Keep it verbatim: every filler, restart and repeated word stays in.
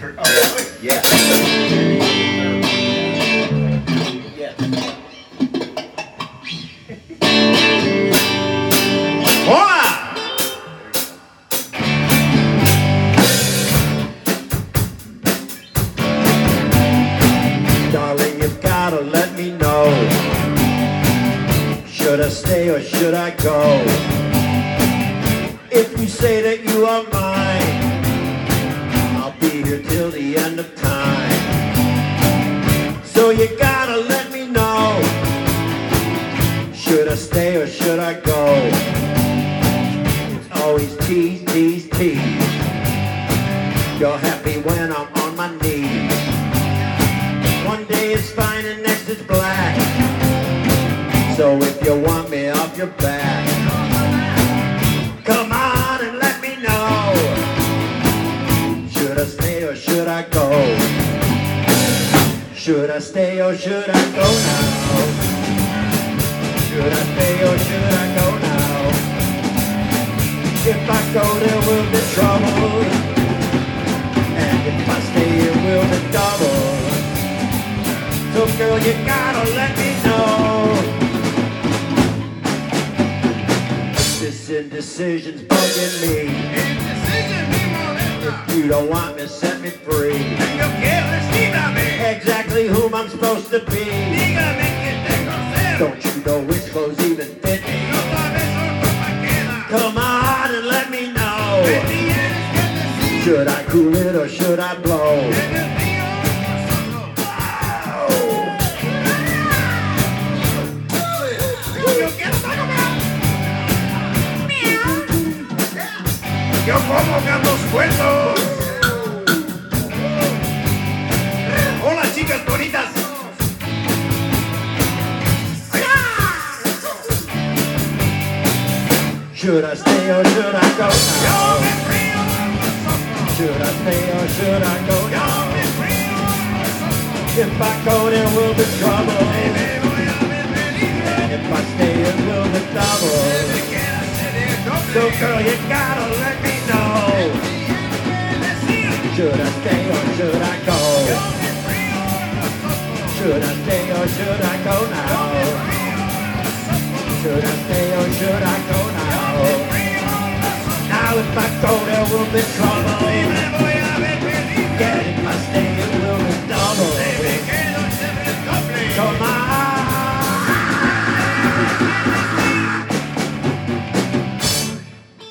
concert. Oh, Yeah. yes. Hola! Darling, you've gotta let me know. Should I stay or should I go? If you say that you are mine, I'll be here till the end of time. So you gotta let me know. Should I stay or should I go? It's always tease, tease, tease. You're happy when I'm on my knees. One day it's fine and next it's black. So if you want me off your back, come on and let me know. Should I stay or should I go? Should I stay or should I go now? Should I stay or should I go now? If I go there will be trouble, and if I stay it will be double. So girl, you gotta let me know. This indecision's bugging me. If you don't want me, set me free. Exactly whom I'm supposed to be. Don't you know which clothes even fit me? Come on and let me know. Should I cool it or should I blow? Yo como Carlos Cuentos. Hola chicas bonitas. Should I stay or should I go now? Should I stay or should I go now? If I go there will be trouble, and if I stay it will be double. So girl, you gotta let me know. Should I stay or should I go? Should I stay or should I go now? Should I stay or should I go now? Now if I go there will be trouble.